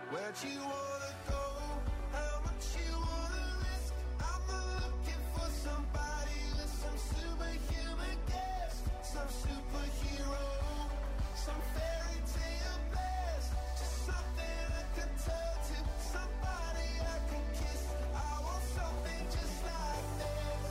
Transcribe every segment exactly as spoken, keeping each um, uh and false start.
Where'd you wanna go? How much you wanna risk? I'm looking for somebody with some superhuman gifts, some superhero, some fairy tale bliss, just something I can turn to, somebody I can kiss. I want something just like this.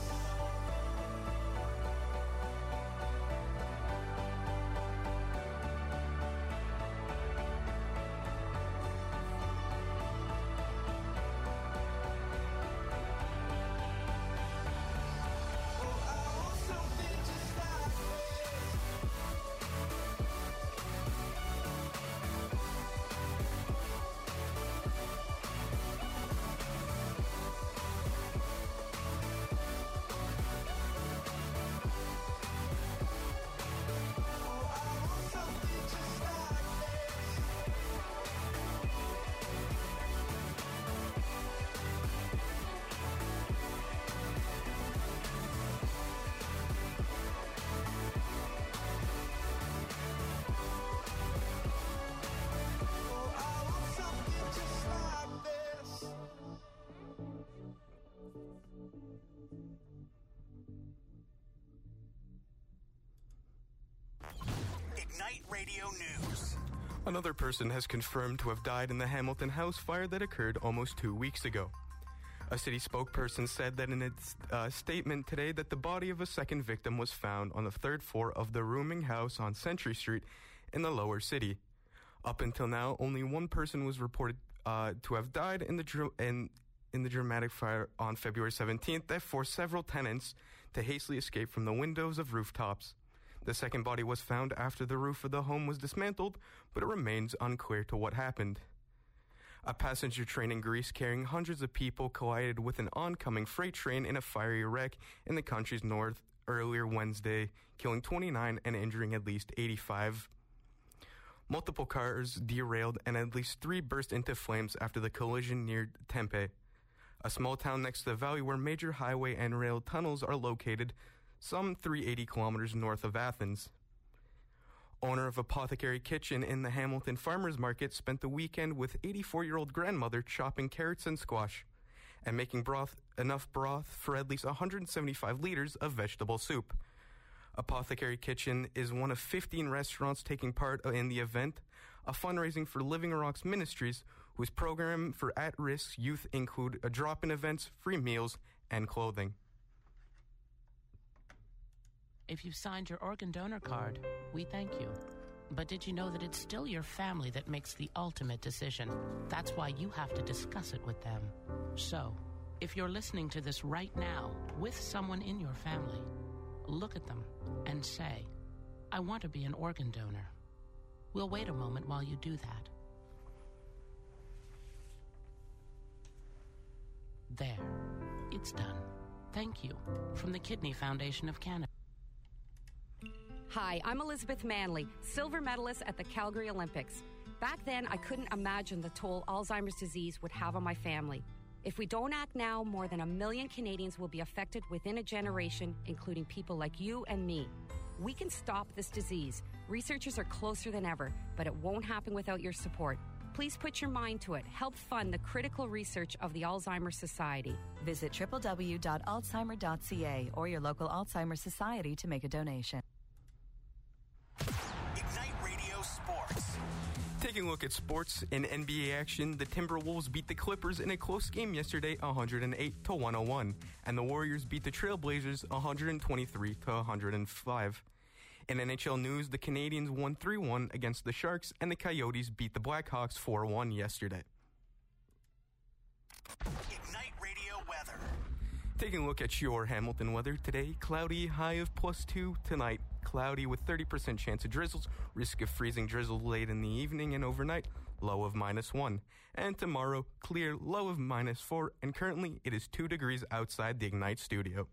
Ignite Radio News. Another person has confirmed to have died in the Hamilton house fire that occurred almost two weeks ago. A city spokesperson said that in its uh, statement today that the body of a second victim was found on the third floor of the rooming house on Century Street in the lower city. Up until now, only one person was reported uh, to have died in the dr- in, in the dramatic fire on February seventeenth that forced several tenants to hastily escape from the windows of rooftops. The second body was found after the roof of the home was dismantled, but it remains unclear to what happened. A passenger train in Greece carrying hundreds of people collided with an oncoming freight train in a fiery wreck in the country's north earlier Wednesday, killing twenty-nine and injuring at least eighty-five. Multiple cars derailed and at least three burst into flames after the collision near Tempe, a small town next to the valley where major highway and rail tunnels are located, some three hundred eighty kilometers north of Athens. Owner of Apothecary Kitchen in the Hamilton Farmers Market spent the weekend with eighty-four-year-old grandmother chopping carrots and squash and making broth enough broth for at least one hundred seventy-five liters of vegetable soup. Apothecary Kitchen is one of fifteen restaurants taking part in the event, a fundraising for Living Rocks Ministries, whose program for at-risk youth include a drop-in events, free meals, and clothing. If you've signed your organ donor card, we thank you. But did you know that it's still your family that makes the ultimate decision? That's why you have to discuss it with them. So, if you're listening to this right now with someone in your family, look at them and say, I want to be an organ donor. We'll wait a moment while you do that. There. It's done. Thank you. From the Kidney Foundation of Canada. Hi, I'm Elizabeth Manley, silver medalist at the Calgary Olympics. Back then, I couldn't imagine the toll Alzheimer's disease would have on my family. If we don't act now, more than a million Canadians will be affected within a generation, including people like you and me. We can stop this disease. Researchers are closer than ever, but it won't happen without your support. Please put your mind to it. Help fund the critical research of the Alzheimer's Society. Visit w w w dot alzheimer dot c a or your local Alzheimer's Society to make a donation. Ignite Radio Sports. Taking a look at sports in N B A action, the Timberwolves beat the Clippers in a close game yesterday, one hundred eight to one oh one, and the Warriors beat the Trailblazers one hundred twenty-three to one hundred five. In N H L news, the Canadiens won three one against the Sharks, and the Coyotes beat the Blackhawks four one yesterday. Ignite Radio weather. Taking a look at your Hamilton weather today, cloudy, high of plus two. Tonight, cloudy with thirty percent chance of drizzles, risk of freezing drizzle late in the evening and overnight, low of minus one. And tomorrow, clear, low of minus four, and currently it is two degrees outside the Ignite studio.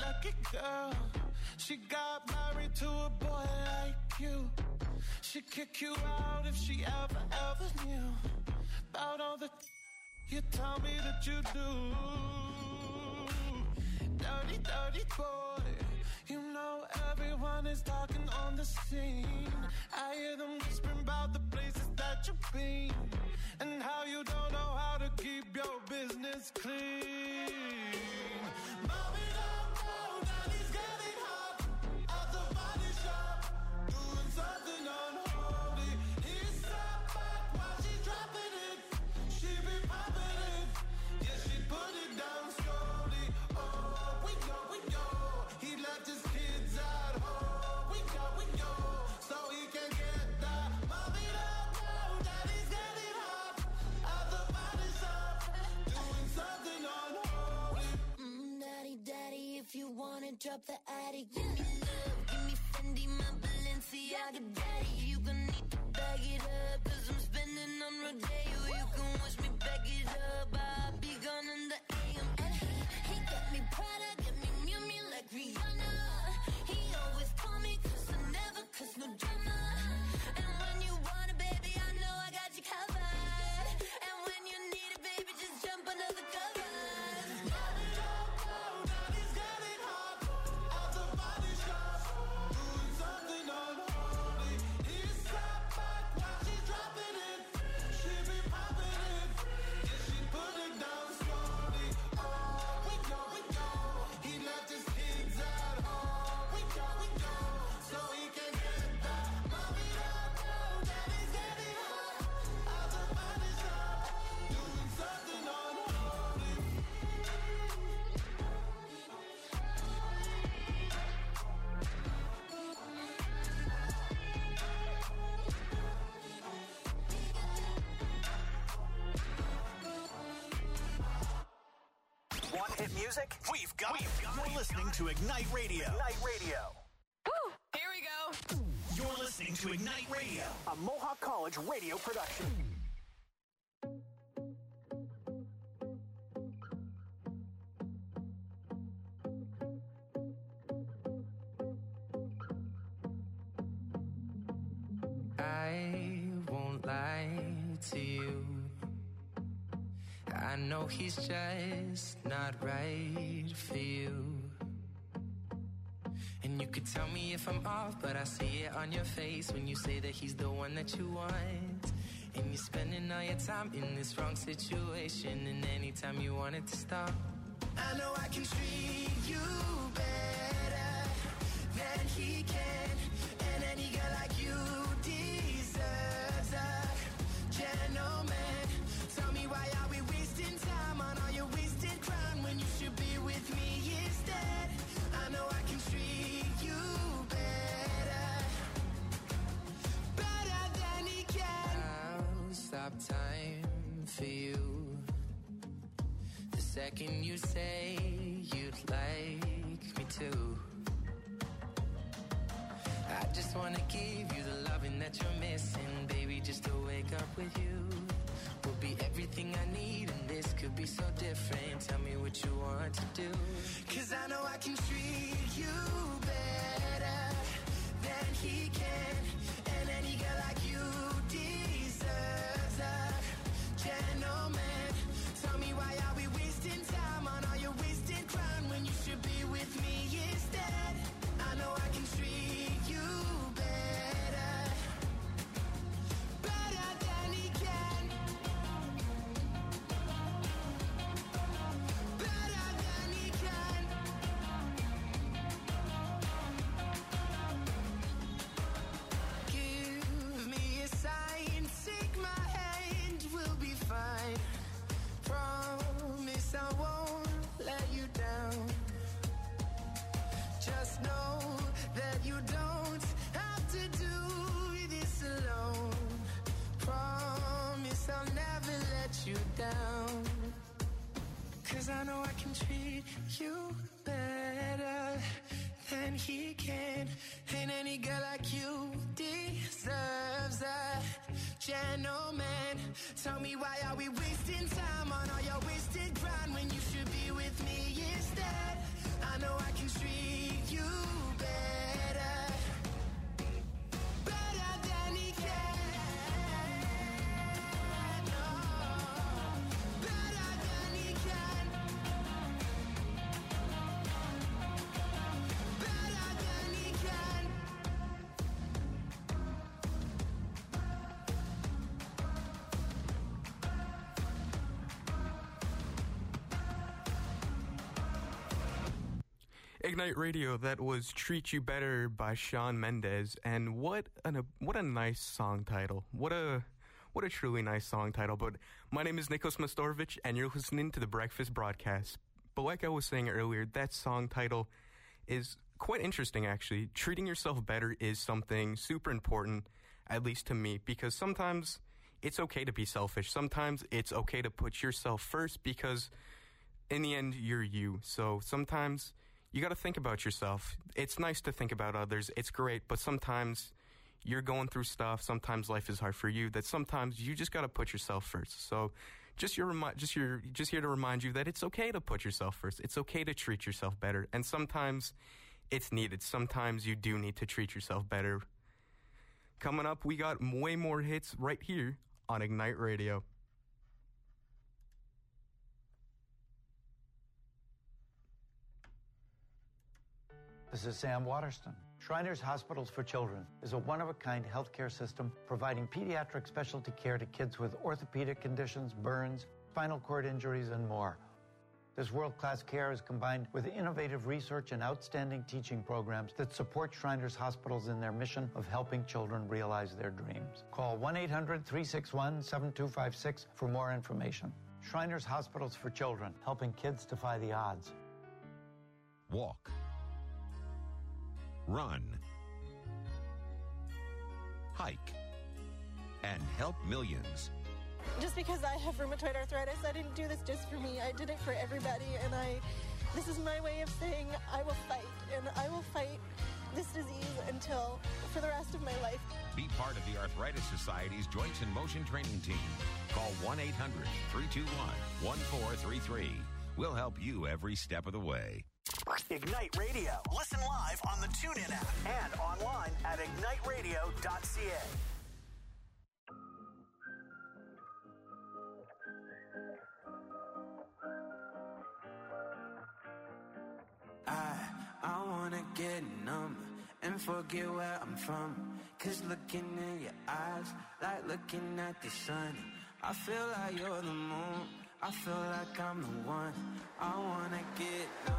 lucky girl. She got married to a boy like you. She'd kick you out if she ever, ever knew about all the you tell me that you do. Dirty, dirty boy. You know everyone is talking on the scene. I hear them whispering about the places that you've been and how you don't know how to keep your business clean. Mommy, don't know that he's getting hot at the body shop, doing something unholy. He's sat back while she's dropping it. She be popping it, yeah, she put it down slowly. Oh, we go, we go. He left his kids at home. We go, we go, so he can get that. Mommy, don't know that he's getting hot at the body shop, doing something unholy. Mm, daddy, daddy, if you wanna drop the attic, give me love, give me Fendi, my Balenciaga, daddy. You gon' need to bag it up, cause I'm spending on Rodeo. You can watch me back it up, I'll be gone in the A M. And he, he got me Prada, get me Miu Miu like Rihanna. He always call me cause I never cause no drama. And when you want it, baby, I know I got you covered. And when you need it, baby, just jump under the covers. Mommy, don't know that he's getting hot at the body shop, doing something unholy. He's sat back while she's dropping it. She be popping it, yeah, she put it down slowly. Oh, we go, we go. He left his kids at home. We go, we go, so he can get that. Mommy, don't know that he's getting hot at the body shop, doing something unholy. Want hit music? We've got it. You're listening to Ignite Radio. Ignite Radio. Here we go. You're listening to Ignite Radio, a Mohawk College radio production. I won't lie to you. I know he's just not right for you. And you could tell me if I'm off, but I see it on your face when you say that he's the one that you want. And you're spending all your time in this wrong situation, and anytime you want it to stop, I know I can treat you better than he can. And any girl like you deserves a gentleman. Tell me, why are we wasting time on all your wasted crown when you should be with me instead? I know I can treat you better, better than he can. I'll stop time for you the second you say you'd like me to. I just wanna give you the loving that you're missing, baby, just to wake up with you will be everything I need, and this could be so different. Tell me what you want to do, Cause I know I can treat you better than he can. And any girl like you deserves a gentleman. Tell me, why are we wasting time on all your wasted crown when you should be with me instead? I know I can treat you better, better than he can, better than he can. Give me a sign, take my hand, we'll be fine. Promise I won't let you down. Just know that you don't have to do this alone. Promise I'll never let you down. Cause I know I can treat you better than he can. And any girl like you deserves a gentleman. tell me why are we wasting time on all your wasted grind when you should be with me instead. I know I can treat you better, better than he can. Oh, better than he can. Better than he can. Ignite Radio, that was Treat You Better by Shawn Mendes, and what an, a what a nice song title. What a what a truly nice song title. But my name is Nikos Mastorovich, and you're listening to the Breakfast Broadcast. But like I was saying earlier, that song title is quite interesting, actually. Treating yourself better is something super important, at least to me, because sometimes it's okay to be selfish. Sometimes it's okay to put yourself first because in the end, you're you. So sometimes you got to think about yourself. It's nice to think about others. It's great, but sometimes you're going through stuff. Sometimes life is hard for you. That sometimes you just got to put yourself first. So, just your remi- just your just here to remind you that it's okay to put yourself first. It's okay to treat yourself better. And sometimes it's needed. Sometimes you do need to treat yourself better. Coming up, we got way more hits right here on Ignite Radio. This is Sam Waterston. Shriners Hospitals for Children is a one-of-a-kind healthcare system providing pediatric specialty care to kids with orthopedic conditions, burns, spinal cord injuries, and more. This world-class care is combined with innovative research and outstanding teaching programs that support Shriners Hospitals in their mission of helping children realize their dreams. Call one eight hundred, three six one, seven two five six for more information. Shriners Hospitals for Children, helping kids defy the odds. Walk. Run, hike, and help millions. Just because I have rheumatoid arthritis, I didn't do this just for me. I did it for everybody, and I, this is my way of saying I will fight, and I will fight this disease until, for the rest of my life. Be part of the Arthritis Society's Joints in Motion training team. Call one eight hundred, three two one, one four three three. We'll help you every step of the way. Ignite Radio. Listen live on the TuneIn app and online at ignite radio dot c a. I, I wanna get numb and forget where I'm from. Cause looking in your eyes, like looking at the sun. I feel like you're the moon, I feel like I'm the one. I wanna get numb.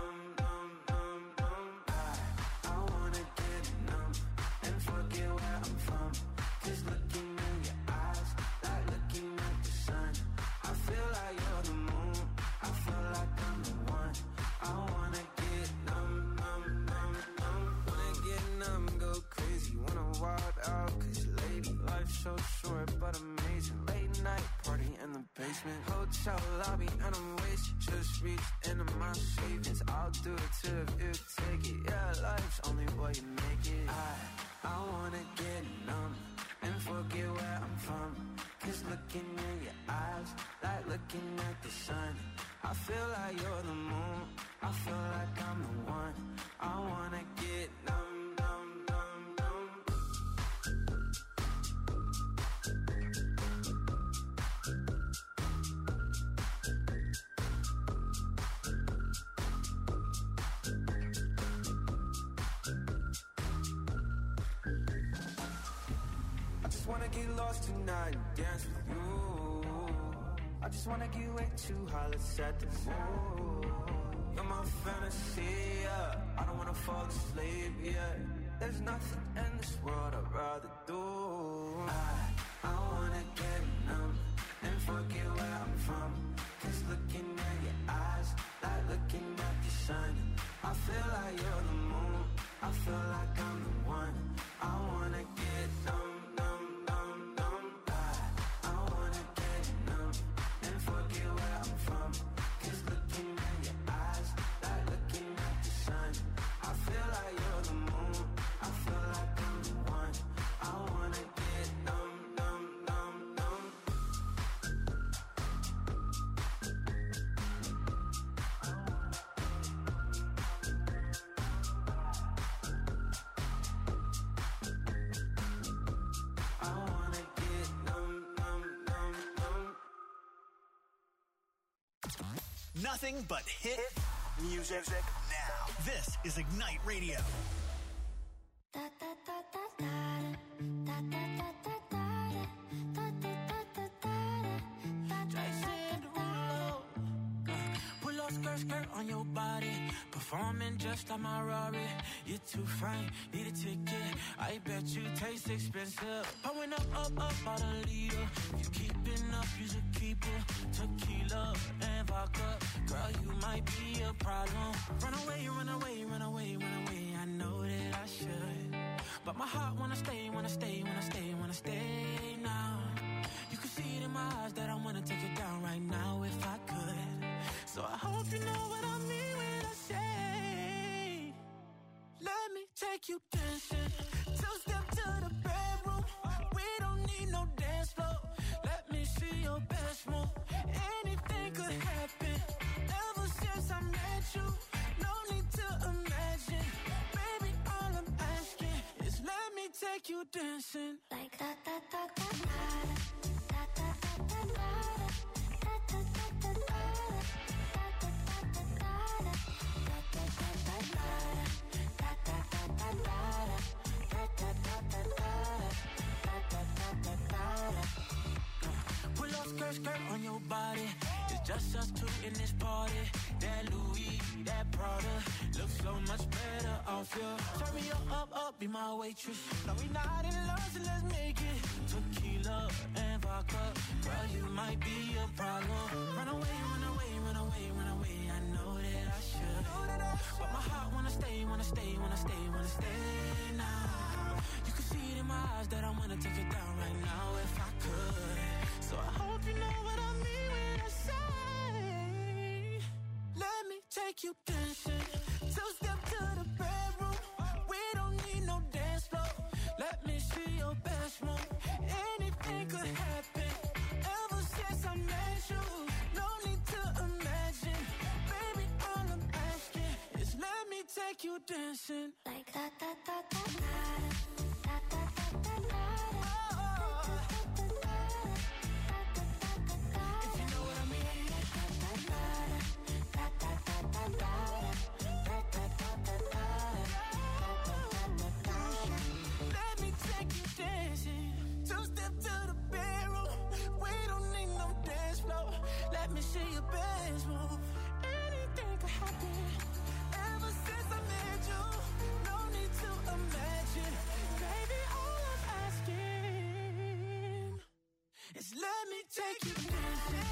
Forget where I'm from, cause looking in your eyes, like looking at the sun. I feel like you're the moon, I feel like I'm the one. I wanna get numb, numb, numb, numb. Wanna get numb, go crazy, wanna wild out, cause lady, life's so short but amazing. Late night party in the basement, hotel lobby and I'm wasted. Just reached into my savings, I'll do it too if you take it. Yeah, life's only what you make it. I I wanna get numb and forget where I'm from. Cause looking in your eyes, like looking at the sun. I feel like you're the moon, I feel like I'm the one. I wanna get numb, numb, numb, numb. I just wanna get lost tonight and dance with you. I just wanna get way too high, let's set the mood. You're my fantasy, yeah. I don't wanna fall asleep, yeah. There's nothing in this world I'd rather do. I, I wanna get numb and forget where I'm from. Cause looking at your eyes, like looking at the sun. I feel like you're the moon, I feel like I'm the one. I wanna get numb. Nothing but hit music now. This is Ignite Radio. Pull up skirt, skirt on your body. Performing just like my Rari. You're too fine, need a ticket. I bet you taste expensive. Pouring up, up, up, about a liter. If you keeping up, you should keep it. Tequila and vodka. Girl, you might be a problem. Run away, run away, run away, run away. I know that I should. But my heart wanna stay, wanna stay, wanna stay, wanna stay now. You can see it in my eyes that I wanna take it down right now if I could. So I hope you know what I mean when I say, let me take you dancing. Two step to the bedroom. We don't need no dance floor. Let me see your best move. Anything could happen. Ever since I met you, no need to imagine. Baby, all I'm asking is let me take you dancing. Like that, that, that, that, that. Pull up skirt, skirt on your body. It's just us two in this party. That Louis, that Prada looks so much better off you. Turn me up, up, up, be my waitress. No, we not in love, so let's make it. Tequila and vodka. Girl, you might be a problem. Run away, run away, run away, run away. I know that I should. But my heart wanna stay, wanna stay, wanna stay, wanna stay now. You can see it in my eyes that I wanna take it down right now if I could. So I hope you know what I mean when I say, let me take you dancing. Two step to the bedroom. We don't need no dance floor. Let me see your best move. Anything could happen. Ever since I met you, no need to imagine. Baby, all I'm asking is let me take you dancing. Like that, that, that, that, that. That, that, that, that, that. Let me take you dancing. Two step to the bedroom. We don't need no dance floor. Let me see your best move. Anything could happen. Ever since I met you, no need to imagine. Baby, all I'm asking is let me take you dancing.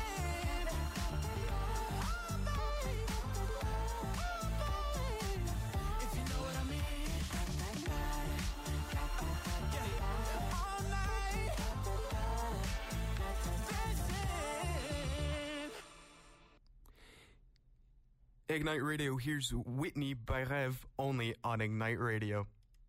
Ignite Radio, here's Whitney by Rev, only on Ignite Radio.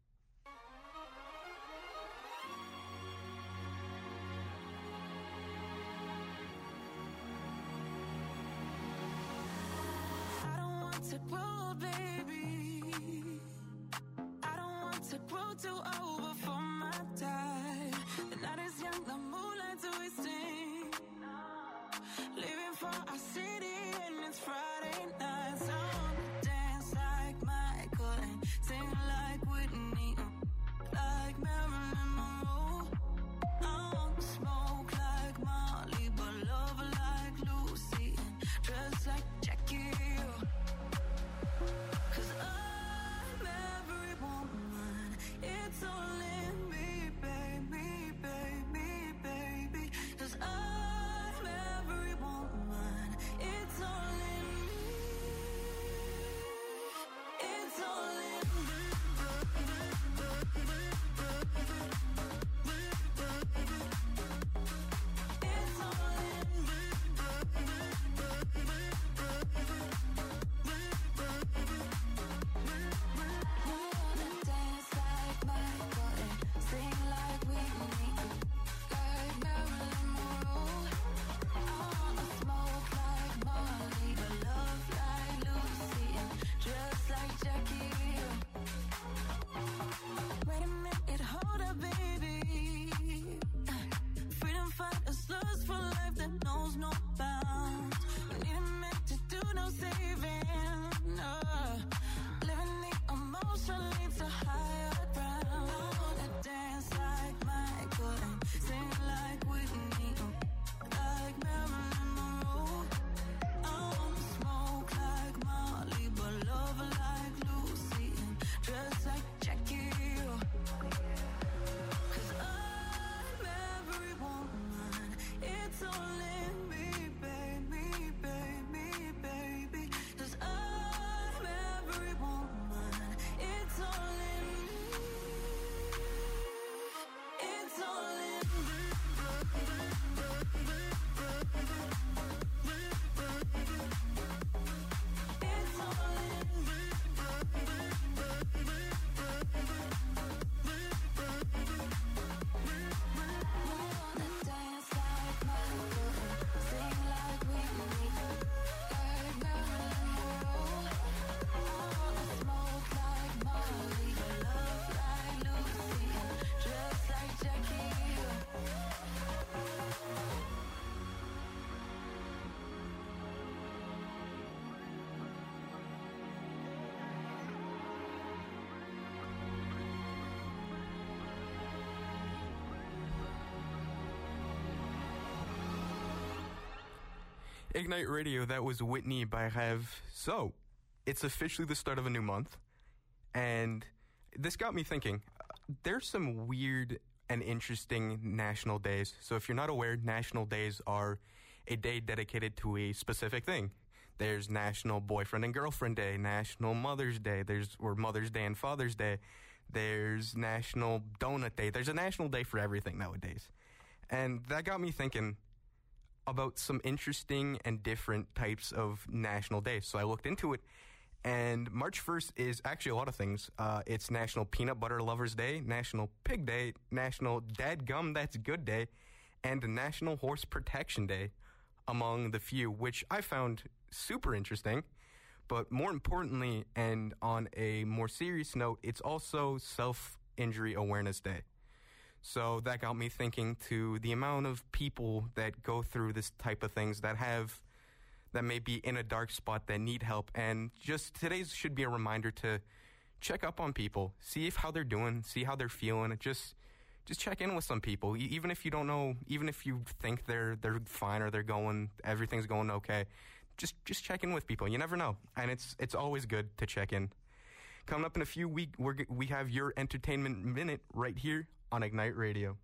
I don't want to grow, baby. I don't want to grow too old before my time. The night is young, the moonlight's twisting. Living for our city and it's Friday night. So I wanna dance like Michael and sing like Whitney, like Marilyn Monroe. I wanna smoke like Molly, but love like Lucy, dress like Jackie. Cause I'm every woman, it's all in me, baby, baby, baby. Cause I'm every woman, it's all in me, it's all in me. all in me, baby, baby, baby. 'Cause I'm every woman. It's all in me. It's all in me. It's all in me. Ignite Radio, that was Whitney by Rev. So, it's officially the start of a new month, and this got me thinking. There's some weird and interesting national days. So if you're not aware, national days are a day dedicated to a specific thing. There's National Boyfriend and Girlfriend Day, National Mother's Day, there's or Mother's Day and Father's Day, there's National Donut Day. There's a national day for everything nowadays. And that got me thinking about some interesting and different types of national days. So I looked into it, and March first is actually a lot of things. Uh, it's National Peanut Butter Lovers Day, National Pig Day, National Dadgum That's Good Day, and National Horse Protection Day, among the few, which I found super interesting. But more importantly, and on a more serious note, it's also Self-Injury Awareness Day. So that got me thinking to the amount of people that go through this type of things that have, that may be in a dark spot, that need help. And just today's should be a reminder to check up on people, see if how they're doing, see how they're feeling. Just, just check in with some people, e- even if you don't know, even if you think they're they're fine or they're going, everything's going okay. Just just check in with people. You never know, and it's it's always good to check in. Coming up in a few weeks, we're g- we have your entertainment minute right here on Ignite Radio.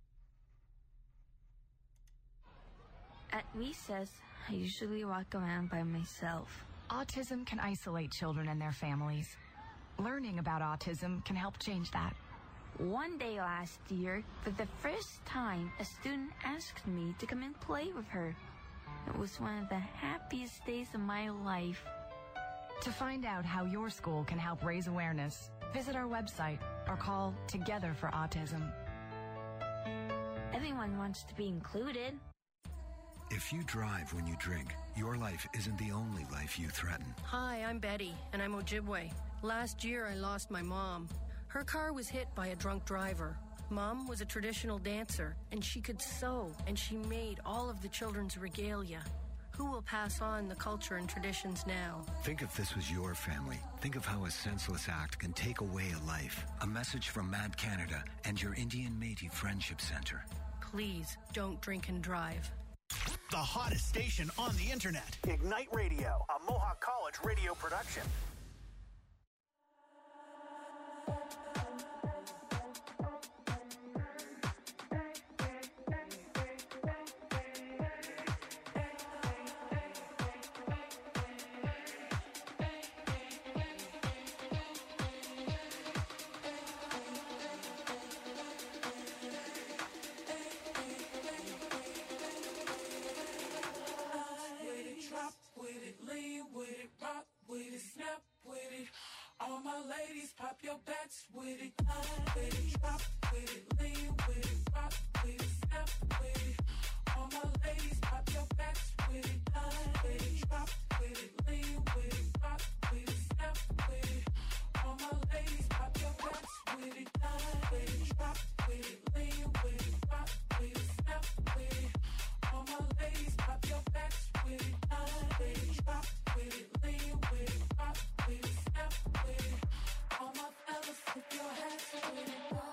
At recess, I usually walk around by myself. Autism can isolate children and their families. Learning about autism can help change that. One day last year, for the first time, a student asked me to come and play with her. It was one of the happiest days of my life. To find out how your school can help raise awareness, visit our website or call Together for Autism. Everyone wants to be included. If you drive when you drink, your life isn't the only life you threaten. Hi, I'm Betty, and I'm Ojibwe. Last year, I lost my mom. Her car was hit by a drunk driver. Mom was a traditional dancer, and she could sew, and she made all of the children's regalia. Who will pass on the culture and traditions now? Think if this was your family. Think of how a senseless act can take away a life. A message from Mad Canada and your Indian Métis Friendship Center. Please don't drink and drive. The hottest station on the internet. Ignite Radio, a Mohawk College radio production. All my ladies, pop your backs with it. With it, drop with it, lean with it, rock with it, snap with it. All my ladies, pop your backs with it. With it, drop with it, lean with it, rock with it, snap with it. All my ladies, pop your backs with it. With it, drop with it, lean with it, rock with it, snap with it. All my ladies, pop your backs with it. With it, drop with it, lean with it, rock with it, snap with it. All my fellas, put your hands with it.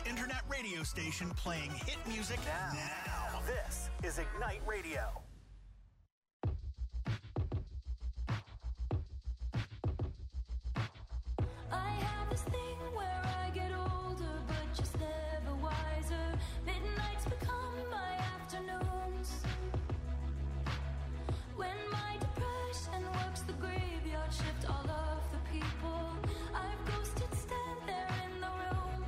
internet radio station playing hit music now. now. This is Ignite Radio. I have this thing where I get older, but just never wiser. Midnights become my afternoons. When my depression works the graveyard shift, all of the people I've ghosted stand there in the room.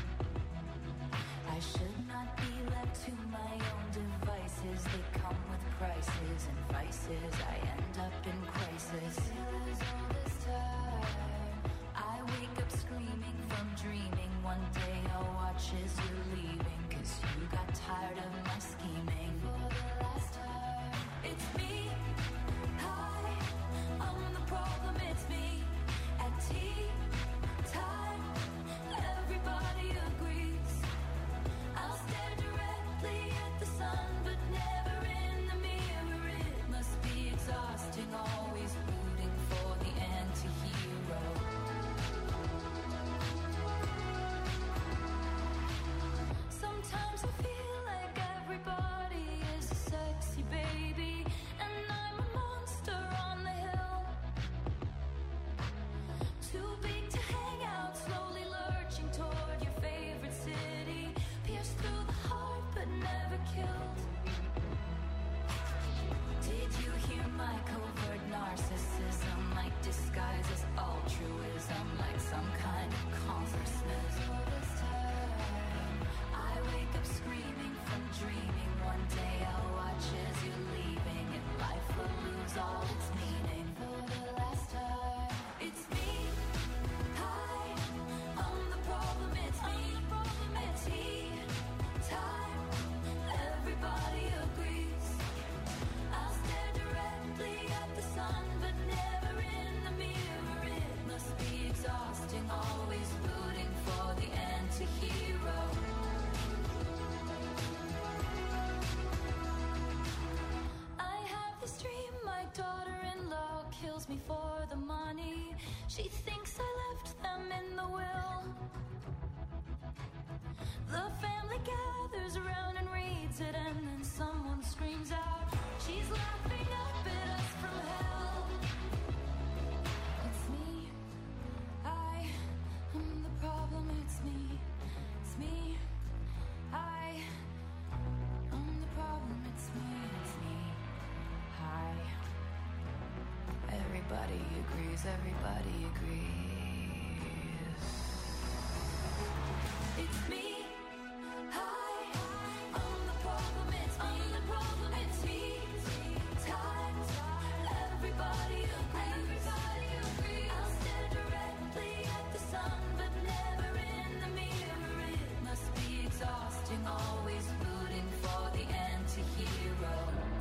I should not be left to my own devices. They come with prices and vices. I end up in crisis. Feels all this time. I wake up screaming from dreaming. One day I'll watch as you're leaving, 'cause you got tired of my scheming. For the last time, it's me. Hi, I'm the problem, it's me. At tea time, everybody agrees. I'll stare directly at the sun, but never in the mirror. It must be exhausting, always rooting for the anti-hero. Sometimes I feel like everybody is a sexy baby, and I'm a monster on the hill. Too big to hang out, slowly lurching toward your favorite city. Pierced through the heart, but never killed. Did you hear my covert narcissism? Like disguise as altruism, like some kind of consciousness. All this time, I wake up screaming from dreaming. One day I'll watch as you're leaving, and life will lose all its meaning. For the last time, it's me. Hi, I'm the problem, it's me. At tea time, everybody agrees. I'll stare directly at the sun, but never in the mirror. It must be exhausting, always rooting for the anti-hero. I have this dream, my daughter-in-law kills me for the money. She thinks I left them in the will. The family gathers around and reads it, and then someone screams out, she's laughing up at us from hell. It's me. I am the problem, it's me. It's me. I am the problem, it's me. It's me. Hi. Everybody agrees, everybody agrees. It's me. Hi, I'm the problem, it's me. I'm the problem, it's me. Time, everybody agrees. Everybody agrees. I'll stare directly at the sun, but never in the mirror. It must be exhausting, always rooting for the anti-hero.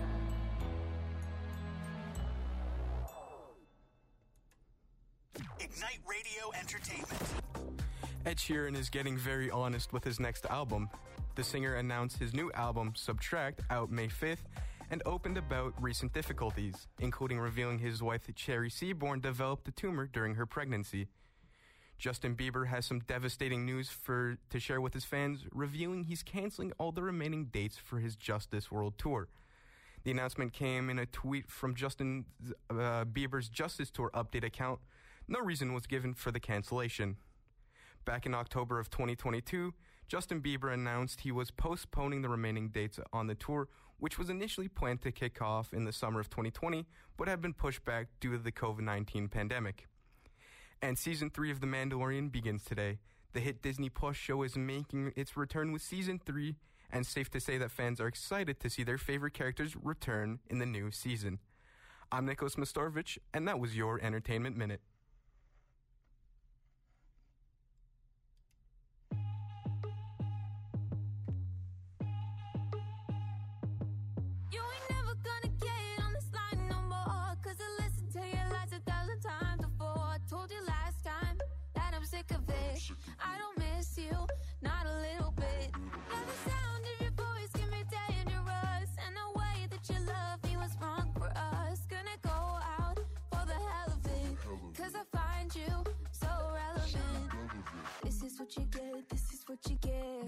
Ignite Radio Entertainment. Ed Sheeran is getting very honest with his next album. The singer announced his new album, Subtract, out May fifth, and opened about recent difficulties, including revealing his wife, Cherry Seaborn, developed a tumor during her pregnancy. Justin Bieber has some devastating news for to share with his fans, revealing he's canceling all the remaining dates for his Justice World Tour. The announcement came in a tweet from Justin uh, Bieber's Justice Tour update account. No reason was given for the cancellation. Back in October of twenty twenty-two, Justin Bieber announced he was postponing the remaining dates on the tour, which was initially planned to kick off in the summer of twenty twenty, but had been pushed back due to the covid nineteen pandemic. And Season three of The Mandalorian begins today. The hit Disney Plus show is making its return with Season three, and safe to say that fans are excited to see their favorite characters return in the new season. I'm Nicholas Mastorovich, and that was your Entertainment Minute. You ain't never gonna get on this line no more, 'cause I listened to your lies a thousand times before. I told you last time that I'm sick of it. I don't miss you, not a little bit. Now the sound of your voice can be dangerous, and the way that you love me was wrong for us. Gonna go out for the hell of it, 'cause I find you so relevant. This is what you get, this is what you get.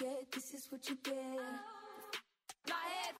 get, this is what you get. My head.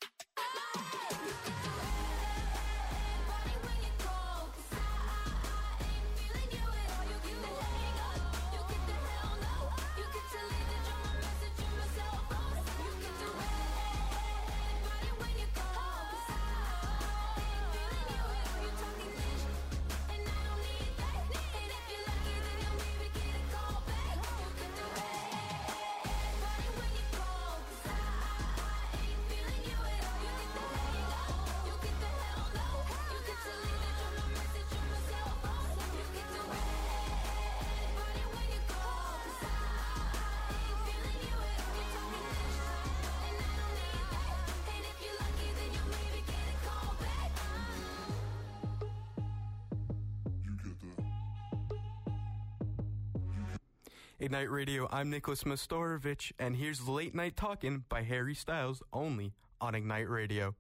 Ignite Radio, I'm Nicholas Mastorovich, and here's Late Night Talking by Harry Styles, only on Ignite Radio.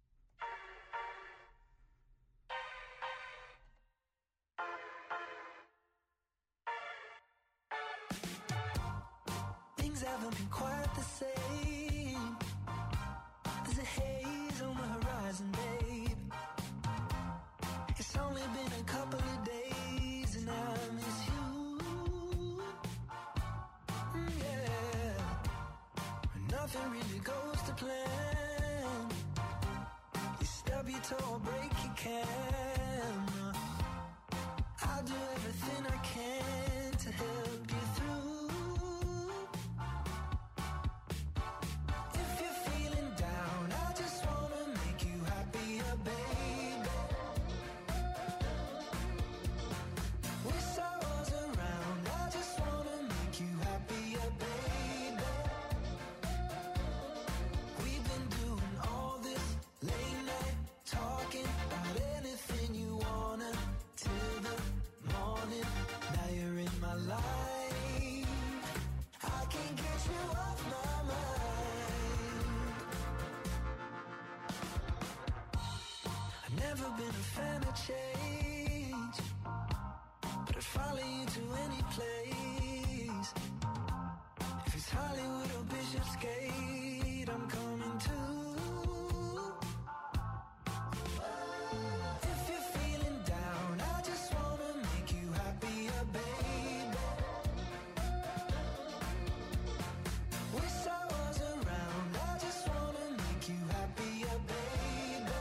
Things haven't been quite the same. There's a haze on the horizon, babe. It's only been a couple of days and I miss you. Mm, yeah. Nothing really goes to plan. You stub your toe or break your camera. I'll do everything I can to help you through. If you're feeling down, I just wanna make you happier, baby. Wish I was around, I just wanna make you happier, baby. We've been doing all this late night talking about anything you wanna till the morning. Now you're in my life. I can't get you off my mind. I've never been a fan of change, but I'd follow you to any place. If it's Hollywood or Bishopsgate, I'm coming too. If you're feeling down, I just wanna make you happier, baby. Wish I was around, I just wanna make you happier, baby.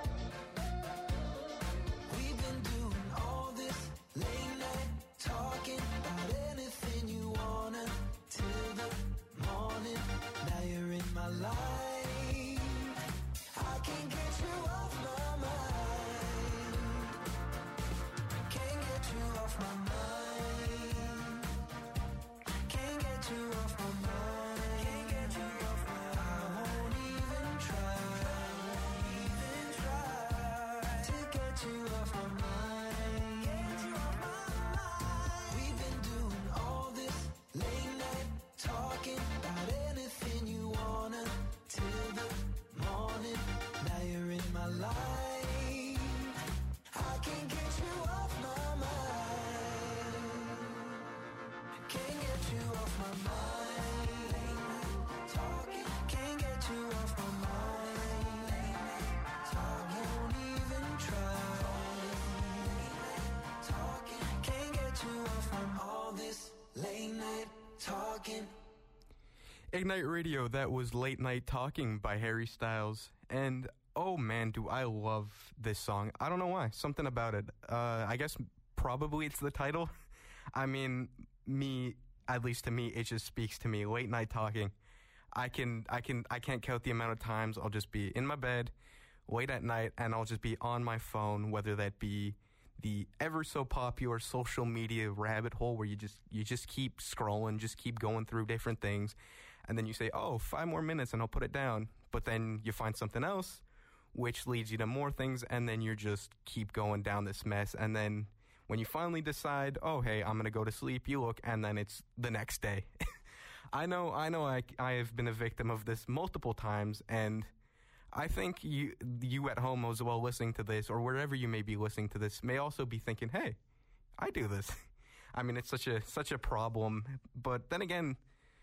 We've been doing all this late night talking about anything you wanna till the morning. Now you're in my life. I can't get you off my mind. Can't get you off my mind. Can't get you off my mind. Can't get you off my mind. I won't even try. Even try to get you off my mind. Get you off my mind. We've been doing all this late night talking about anything you wanna till the morning. Now you're in my life. I can't get you off my mind. Can't get you off my mind. Late night talking. Can't get you off my mind. Late night talking. Won't even try. Talking. Can't get you off from all this late night talking. Ignite Radio, that was Late Night Talking by Harry Styles. And oh man, do I love this song. I don't know why. Something about it. Uh, I guess probably it's the title. I mean, me, at least to me, it just speaks to me. Late Night Talking. I can, I can, I can't count the amount of times I'll just be in my bed late at night and I'll just be on my phone, whether that be the ever so popular social media rabbit hole where you just, you just keep scrolling, just keep going through different things. And then you say, oh, five more minutes and I'll put it down. But then you find something else, which leads you to more things. And then you're just keep going down this mess. And then when you finally decide, oh, hey, I'm going to go to sleep, you look, and then it's the next day. I know, I know I, I have been a victim of this multiple times. And I think you, you at home as well listening to this, or wherever you may be listening to this, may also be thinking, hey, I do this. I mean, it's such a, such a problem. But then again,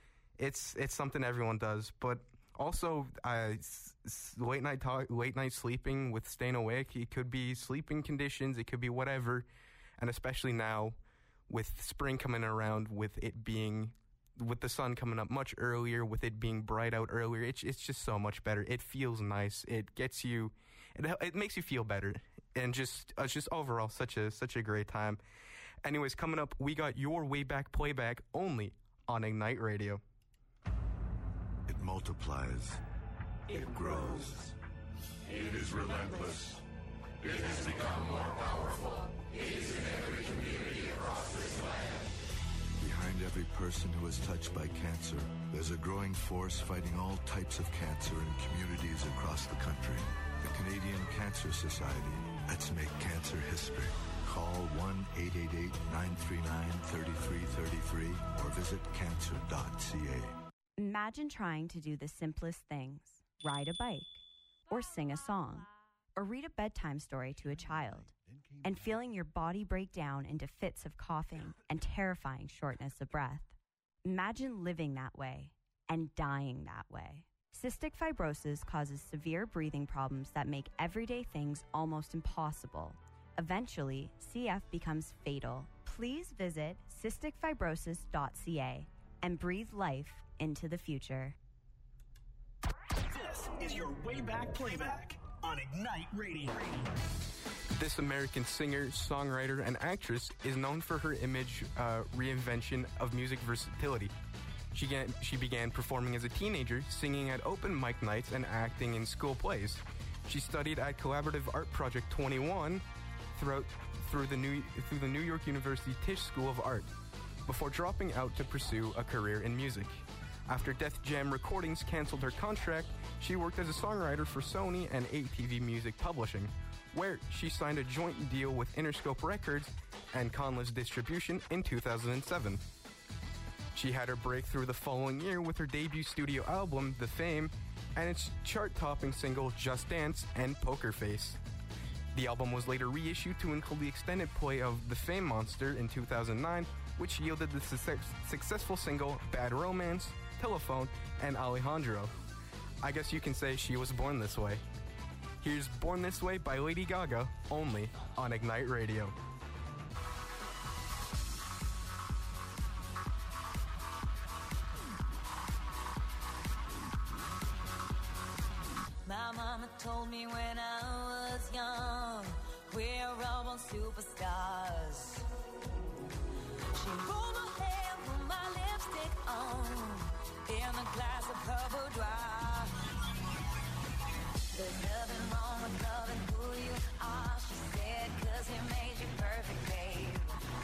it's it's something everyone does. But also, uh, s- s- late night talk, late night sleeping with staying awake. It could be sleeping conditions. It could be whatever, and especially now, with spring coming around, with it being, with the sun coming up much earlier, with it being bright out earlier. It's it's just so much better. It feels nice. It gets you. It it makes you feel better, and just uh, just overall such a such a great time. Anyways, coming up, we got your way back playback only on Ignite Radio. It multiplies. It grows. It is relentless. It has become more powerful. It is in every community across this land. Behind every person who is touched by cancer, there's a growing force fighting all types of cancer in communities across the country. The Canadian Cancer Society. Let's make cancer history. Call one eight eight eight, nine three nine, three three three three or visit cancer dot c a. Imagine trying to do the simplest things. Ride a bike, or sing a song, or read a bedtime story to a child, and feeling your body break down into fits of coughing and terrifying shortness of breath. Imagine living that way and dying that way. Cystic fibrosis causes severe breathing problems that make everyday things almost impossible. Eventually, C F becomes fatal. Please visit cystic fibrosis dot c a and breathe life into the future. This is your way back playback on Ignite Radio. This American singer, songwriter, and actress is known for her image uh, reinvention of music versatility. She began, she began performing as a teenager, singing at open mic nights and acting in school plays. She studied at Collaborative Art Project twenty-one throughout through the New through the New York University Tisch School of Art, before dropping out to pursue a career in music. After Def Jam Recordings canceled her contract, she worked as a songwriter for Sony and A T V Music Publishing, where she signed a joint deal with Interscope Records and Conless Distribution in two thousand seven. She had her breakthrough the following year with her debut studio album, The Fame, and its chart-topping single Just Dance and Poker Face. The album was later reissued to include the extended play of The Fame Monster in two thousand nine, which yielded the success- successful single Bad Romance, Telephone, and Alejandro. I guess you can say she was born this way. Here's Born This Way by Lady Gaga, only on Ignite Radio. My mama told me when I was young, we're all born superstars. She rolled my hair, put my lipstick on, in a glass of her boudoir. There's nothing wrong with loving who you are, she said, cause he made you perfect, babe.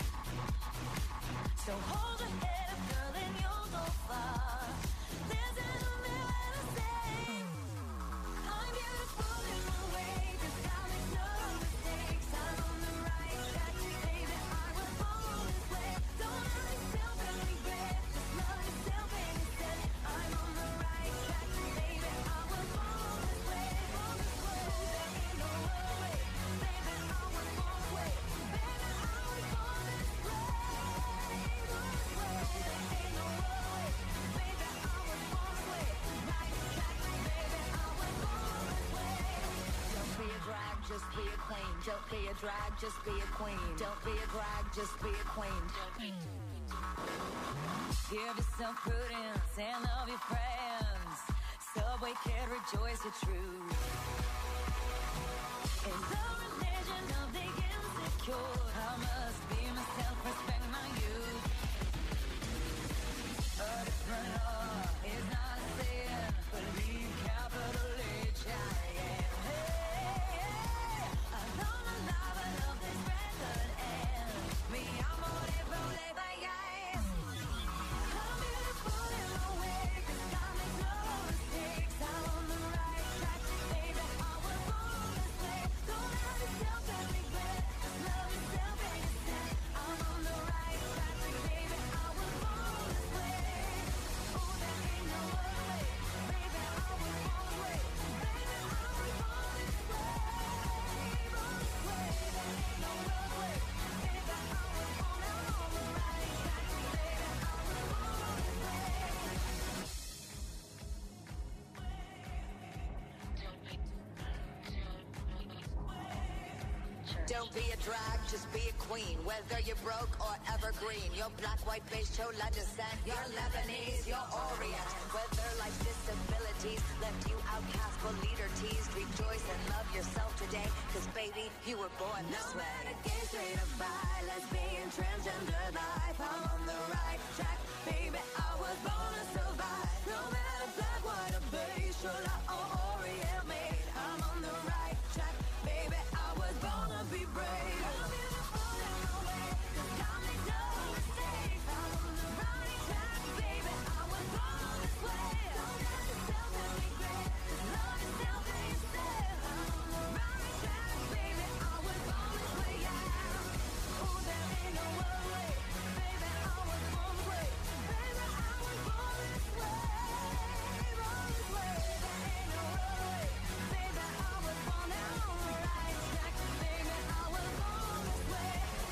So hold your head up, girl, and you'll go far. There's an only way to say I'm beautiful in my way, cause I make no mistakes. I'm on the right track, baby, I was born this way. Don't hurt yourself and regret, just love yourself instead. I'm on the right track, baby, I was born this way. Born this way, there ain't no other way, baby, I was born this way. Baby, I was born this way. Born this way, there ain't no other way, baby, I was born this way. Right track, baby, I was born this way. Don't be a drag, just be a queen. Don't be a drag, just be a queen. Don't be a drag, just be a queen. Give yourself prudence and love your friends. Subway kid, rejoice your truth. In the religion of the insecure, I must be myself, respect my youth. A different law is not a sin, believe capital H I am. Hey, hey, I know my life, I love this record, and me, I'm on it, roll it like ice. I'm beautiful in my way, cause I make no mistakes. I'm on the right track, baby, I was born this way. Don't hurt yourself and regret, just love yourself instead. I'm on the right track, baby, I was born this way. Oh, there ain't no Don't be a drag, just be a queen. Whether you're broke or evergreen, you're black, white, beige, chola descent. You're Lebanese, you're Orient. Whether life's disabilities left you outcast but leader teased, rejoice and love yourself today, cause baby, you were born this No way. matter gay, straight or bi, lesbian, transgender life, I'm on the right track, baby. I was born to survive. No matter black, white, or beige, chola or Orient made, I'm on the right track, baby. I was born to be brave. I'm beautiful in my way, 'cause God made no mistakes. I'm on the right track, baby. I was born this way. Don't ask yourself and regret, 'cause love yourself and yourself. I'm on the right track, baby. I was born this way, yeah. Oh, there ain't no other way, baby. I was born this way, baby. I was born this way, born this way. There ain't no other way, baby. I was born on the right track, baby. I was born this way.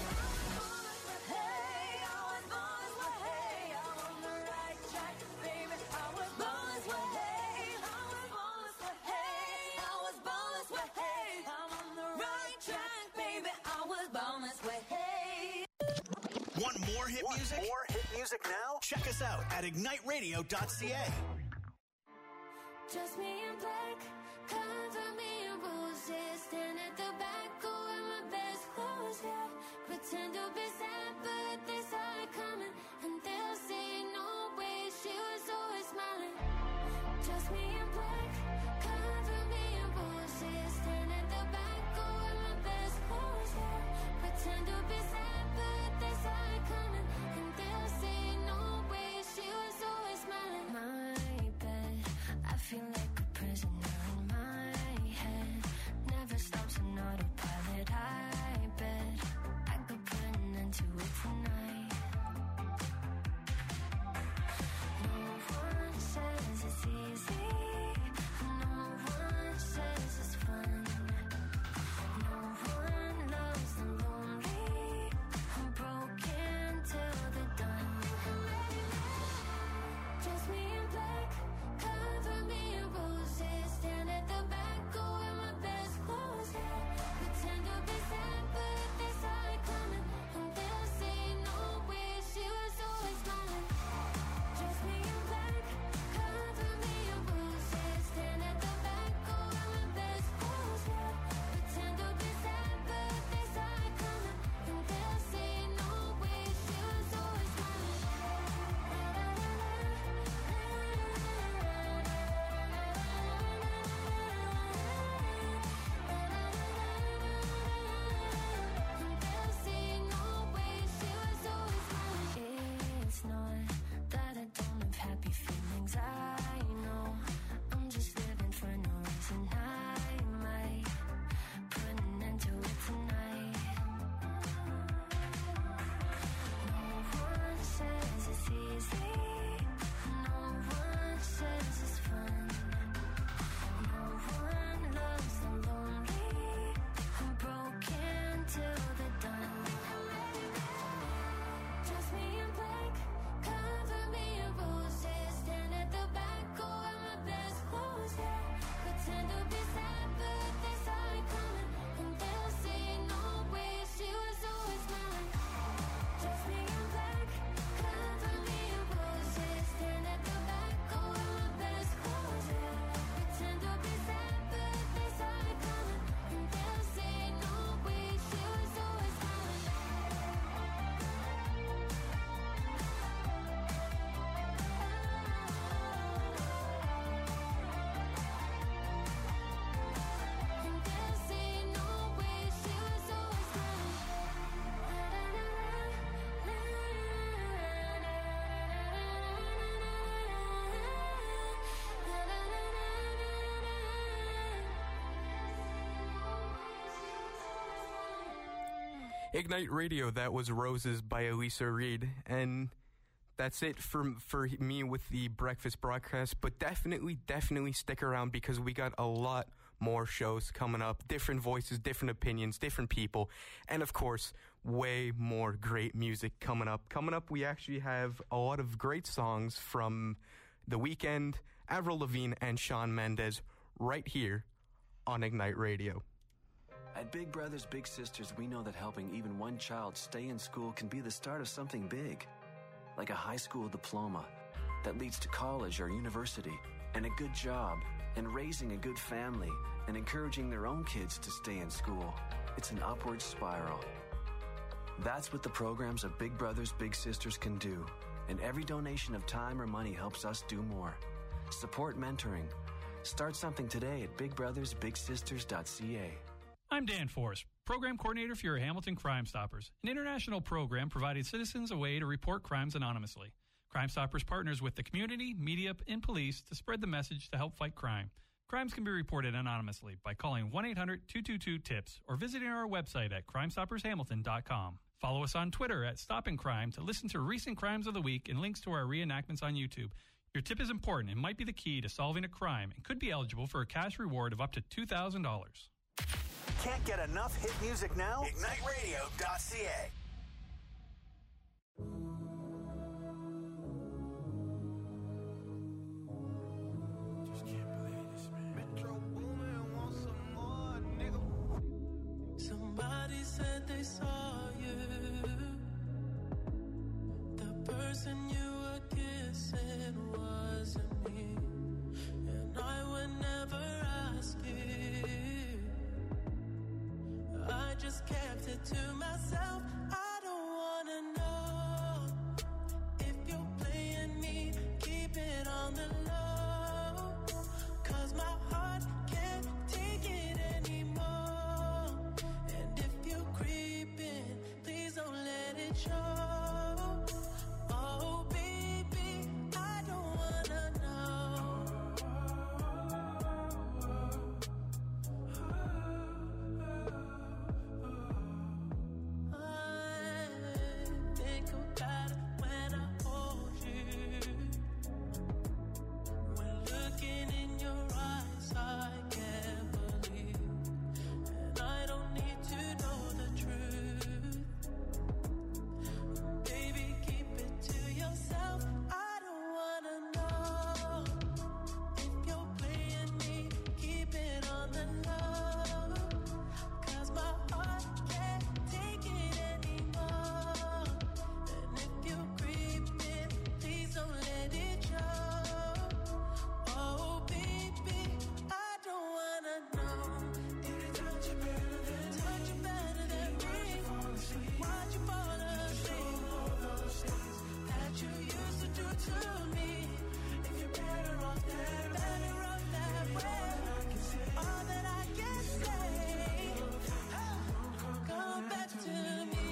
Hey, I was born this way. Hey, I'm on the right track, baby. I was born this way. Hey, I was born this way. Hey, I was born this way. Hey, I'm on the right track, baby. I was born this way. Hey. Want more hit Want music? More hit music now? Check us out at ignite radio dot c a. Just me in black, cover me in roses. Stand at the back, go in my best clothes, yeah. Pretend to be sad, but they saw it coming. And they'll say, no way, she was always smiling. Just me in black, cover me in roses. Stand at the back, go in my best clothes, yeah. Pretend to be sad, but they saw it coming. And they'll say, no way, she was always smiling. My bed, I feel like a prisoner in my head. Never stops on autopilot. I bet I could put an end to it tonight. No one says it's easy. No one says it's fun. No one loves the lonely. I'm broken till they're done. Just me in black, cover me in roses. Stand at the back, go in my best clothes, yeah. Pretend to be sad, but they saw it coming. And they'll say, no way, she was always smiling. Just me in black, cover me in roses. Stand at the back, go in my best clothes, yeah. Pretend to be sad, but they saw it coming. And they'll say, no way, she was always smiling. It's not that I don't have happy feelings. I know I'm just living for no reason. I might put an end to it tonight. No one says it's easy. No one says it's fun. No one loves the lonely. I'm broken till they're done. Just me in black, cover me in roses. Stand at the back, go in my best clothes, yeah. Pretend to be sad, but they saw it coming. And they'll say, no way, she was always smiling. Just me in black, cover me in roses. Stand at the back, go in my best clothes, yeah. Pretend to be sad, but they saw it coming. And they'll say, no way, she was always smiling. And they'll say, no way, she was always Ignite Radio, that was Roses by Elisa Reed. And that's it for, for me with the breakfast broadcast. But definitely, definitely stick around because we got a lot more shows coming up. Different voices, different opinions, different people. And of course, way more great music coming up. Coming up, we actually have a lot of great songs from The Weeknd, Avril Lavigne, and Shawn Mendes right here on Ignite Radio. At Big Brothers Big Sisters, we know that helping even one child stay in school can be the start of something big, like a high school diploma that leads to college or university, and a good job, and raising a good family, and encouraging their own kids to stay in school. It's an upward spiral. That's what the programs of Big Brothers Big Sisters can do, and every donation of time or money helps us do more. Support mentoring. Start something today at big brothers big sisters dot c a. I'm Dan Forrest, Program Coordinator for your Hamilton Crime Stoppers, an international program providing citizens a way to report crimes anonymously. Crime Stoppers partners with the community, media, and police to spread the message to help fight crime. Crimes can be reported anonymously by calling one eight hundred two two two TIPS or visiting our website at crime stoppers hamilton dot com. Follow us on Twitter at Stopping Crime to listen to recent crimes of the week and links to our reenactments on YouTube. Your tip is important and might be the key to solving a crime and could be eligible for a cash reward of up to two thousand dollars. Can't get enough hit music now? ignite radio dot c a. Somebody said they saw you. The person you were kissing wasn't me, and I would never ask you. I just kept it to myself. I don't wanna know if you're playing me. Keep it on the low, 'cause my heart can't take it anymore. And if you're creeping, please don't let it show. Oh baby, I don't wanna know. I think about it when I hold you. When looking in your eyes, I can't believe. And I don't need to know the truth. Baby, keep it to yourself. I don't wanna know if you're playing me. Keep it on the low, 'cause my heart can't take it anymore. And if you're creeping, please don't let it show. Oh baby, I don't wanna know. Did it touch you better than touch you better than me? Why'd you fall asleep? All those things that you used to do to me. If you're better off that, better off that way. All that I can say, come back to me.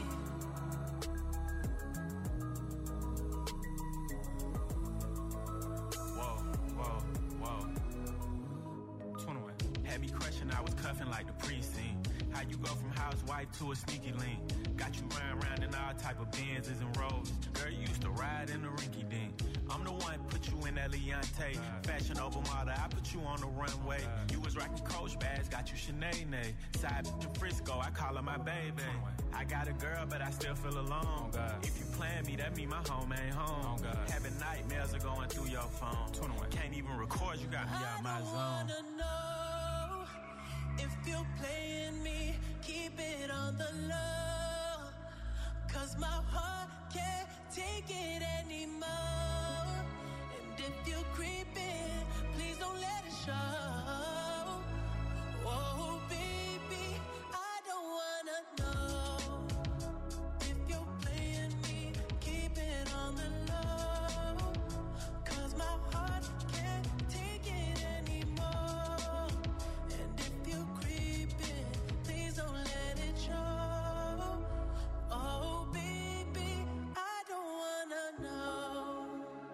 Whoa, whoa, whoa. twenty-one. Had me crushing, I was cuffing like the precinct. How you go from housewife to a sneaky link? Got you round round in all type of Benzes and Rolls. Girl, you used to ride in the rinky dink. I'm the one put you in that Leontay. Fashion over model, I put you on the runway. You was rocking Coach bags, got you Sinead. Side in Frisco, I call her my baby. I got a girl, but I still feel alone. If you plan me, that mean my home ain't home. Having nightmares are going through your phone. Can't even record, you got me out my I zone. wanna know if you're playing me. Keep it on the low, 'cause my heart can't take it anymore. And if you're creeping, please don't let it show. Oh baby, I don't wanna know if you're playing me. Keep it on the low, 'cause my heart can't take it anymore. And if you're creeping, please don't let it show. Oh baby, I don't wanna know.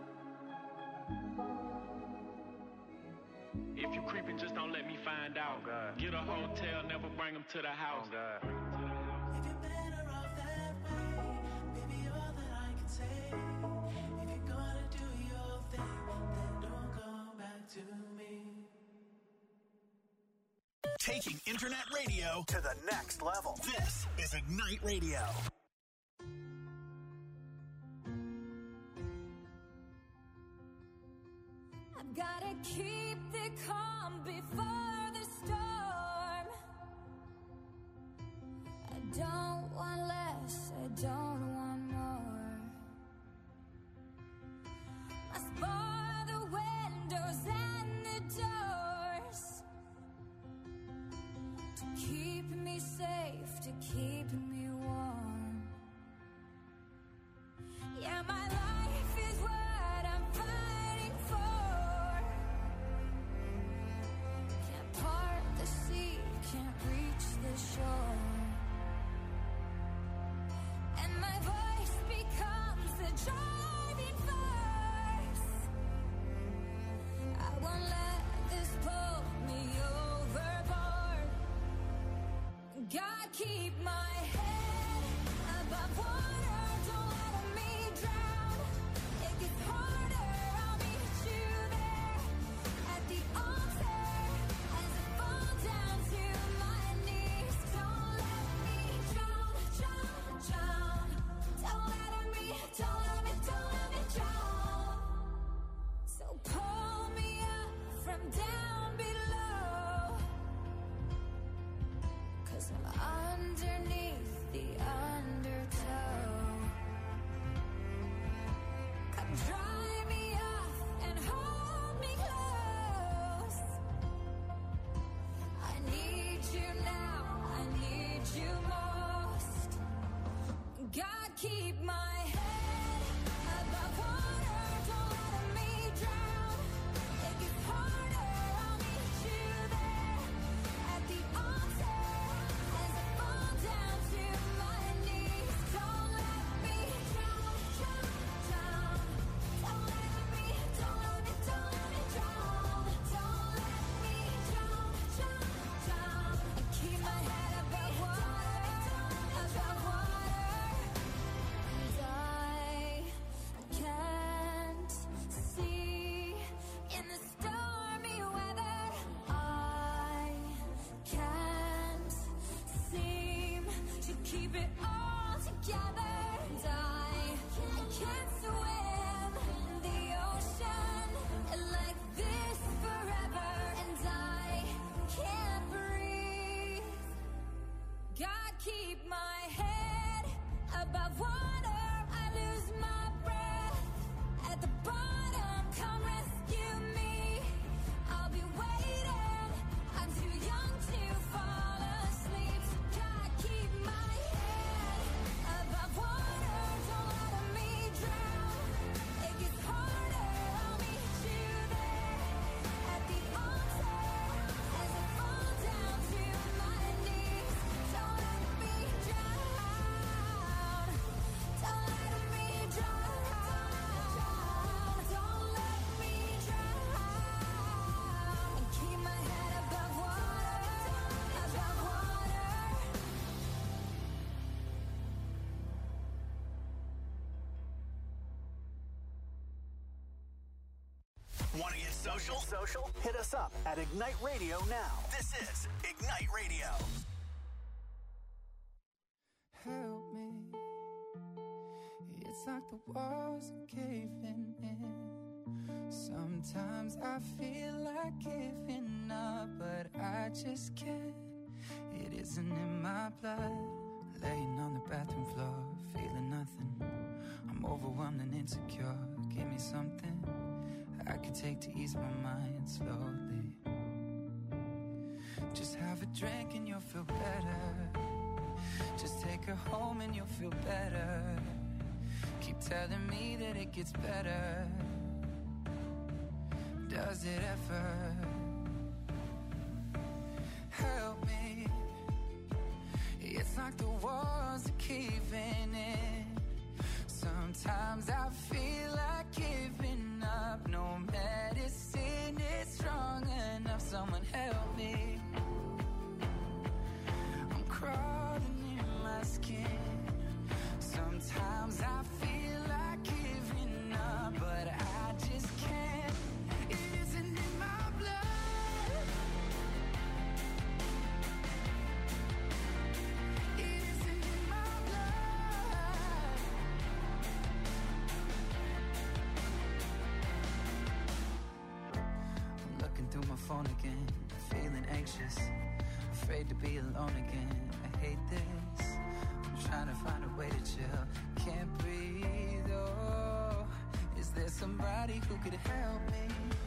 If you creeping, just don't let me find out. Get a hotel, never bring them to the house. If you're better off that way, baby, all that I can say. If you're gonna do your thing, then don't come back to me. Taking internet radio to the next level. This is Ignite Radio. I've gotta keep the calm before the storm. don't want less, I don't want more. Must bar the windows and the doors to keep me safe, to keep me warm. Yeah, my life is what I'm fighting for. Can't part the sea, can't reach the shore. And my voice becomes the driving force. I won't let this pull me overboard. God, keep my head above water, don't let me drown. It gets harder, I'll meet you there at the altar as I fall down to my knees. Don't let me drown, drown, drown. Don't let me, don't let me, don't let me drown. So pull me up from down below, 'cause I'm underneath the undertow. Come dry me off and hold me close. I need you now, I need you most. God, keep my head above water, don't let me drown. It gets harder, I'll meet you there at the altar as I fall down to my knees. Don't let me drown, drown, drown. Don't let me, don't let me, don't let me drown. Don't let me drown, drown, drown. And keep my head above water, above water. And I can't see in the stormy weather. I can't seem to keep it all together. And I, I can't swim in the ocean like this forever. And I can't breathe. God, keep my head above water. I lose my breath at the bottom. Come rescue me. I'll be waiting. I'm too young to fall asleep. So God, keep my head above water. Don't let me drown. It gets harder. I'll meet you there at the altar as I fall down to my knees. Don't let me drown. Don't let me drown. Don't let me drown. And keep my head above water, above water. Want to get social? Social? Hit us up at Ignite Radio now. This is Ignite Radio. Help me. It's like the walls are caving in. Sometimes I feel like giving up, but I just can't. It isn't in my blood. Laying on the bathroom floor, feeling nothing. I'm overwhelmed and insecure. Give me something I could take to ease my mind slowly. Just have a drink and you'll feel better. Just take her home and you'll feel better. Keep telling me that it gets better. Does it ever? Help me. It's like the walls are caving in. Sometimes I feel like giving up. No medicine is strong enough. Someone help me. I'm crawling in my skin. Sometimes I feel like giving up, but I just can't. It isn't in my blood. It isn't in my blood. I'm looking through my phone again, feeling anxious, afraid to be alone again. I hate this. trying to find a way to chill. Can't breathe, oh. Is there somebody who could help me?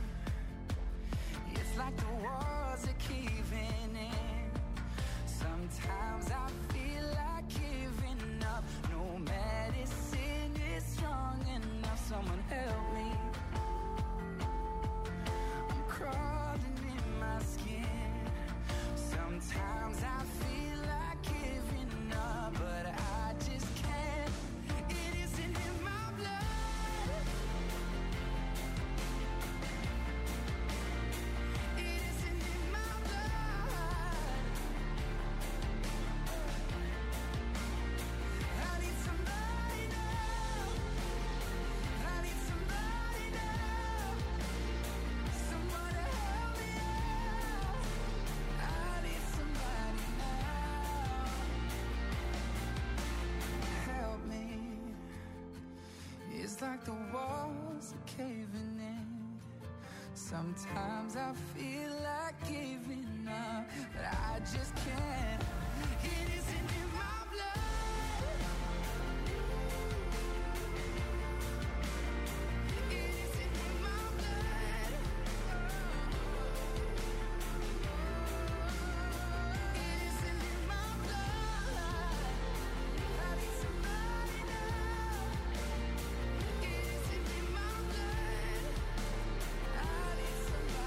It's like the walls are caving in. Sometimes I feel like giving up. No medicine is strong enough. Someone help me. I'm crawling in my skin. Sometimes I feel like giving up, but I just can't. It isn't in my blood. It isn't in my blood. I need somebody now. I need somebody now. Someone to help me out. I need somebody now. Help me. It's like the walls are caving in. Sometimes I feel like giving up, but I just can't. It isn't in my blood.